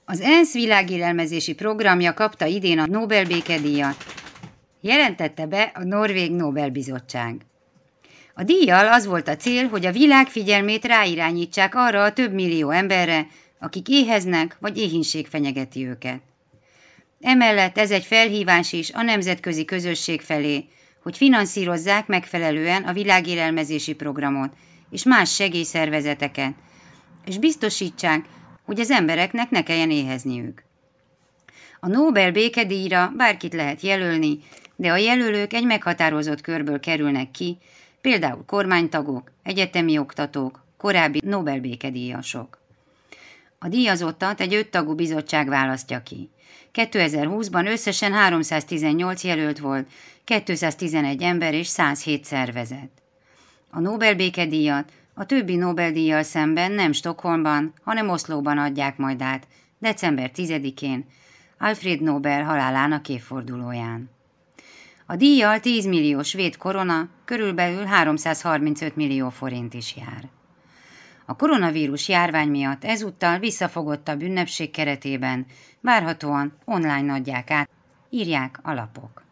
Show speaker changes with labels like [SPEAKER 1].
[SPEAKER 1] Az ENSZ világélelmezési programja kapta idén a Nobel békedíjat, jelentette be a Norvég Nobel-bizottság. A díjjal az volt a cél, hogy a világ figyelmét ráirányítsák arra a több millió emberre, akik éheznek vagy éhínség fenyegeti őket. Emellett ez egy felhívás is a nemzetközi közösség felé, hogy finanszírozzák megfelelően a világélelmezési programot és más segélyszervezeteket, és biztosítsák, hogy az embereknek ne kelljen éhezniük. A Nobel békedíjra bárkit lehet jelölni, de a jelölők egy meghatározott körből kerülnek ki, például kormánytagok, egyetemi oktatók, korábbi Nobel békedíjasok. A díjazottat egy 5 tagú bizottság választja ki. 2020-ban összesen 318 jelölt volt, 211 ember és 107 szervezet. A Nobel békedíjat a többi Nobel-díjjal szemben nem Stockholmban, hanem Oszlóban adják majd át, december 10-én, Alfred Nobel halálának évfordulóján. A díjjal 10 millió svéd korona, körülbelül 335 millió forint is jár. A koronavírus járvány miatt ezúttal visszafogottabb ünnepség keretében várhatóan online adják át, írják a lapok.